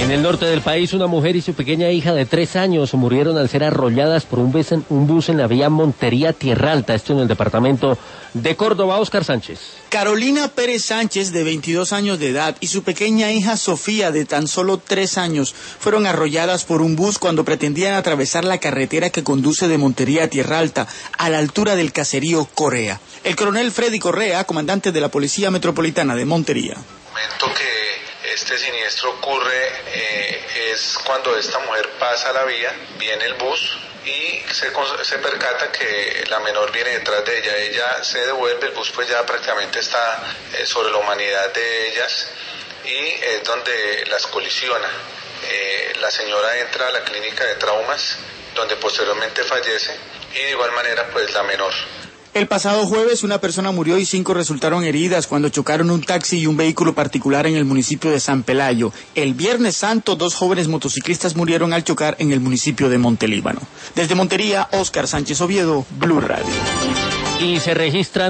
En el norte del país, una mujer y su pequeña hija de 3 años murieron al ser arrolladas por un bus en la vía Montería-Tierra Alta, esto en el departamento de Córdoba. Oscar Sánchez. Carolina Pérez Sánchez, de 22 años de edad, y su pequeña hija Sofía, de tan solo 3 años, fueron arrolladas por un bus cuando pretendían atravesar la carretera que conduce de Montería a Tierra Alta, a la altura del caserío Correa. El coronel Freddy Correa, comandante de la Policía Metropolitana de Montería. El momento que este siniestro ocurre es cuando esta mujer pasa la vía, viene el bus y se percata que la menor viene detrás de ella. Ella se devuelve, el bus pues ya prácticamente está sobre la humanidad de ellas y es donde las colisiona. La señora entra a la clínica de traumas, donde posteriormente fallece, y de igual manera pues la menor. El pasado jueves una persona murió y 5 resultaron heridas cuando chocaron un taxi y un vehículo particular en el municipio de San Pelayo. El Viernes Santo 2 jóvenes motociclistas murieron al chocar en el municipio de Montelíbano. Desde Montería, Oscar Sánchez Oviedo, Blue Radio. Y se registran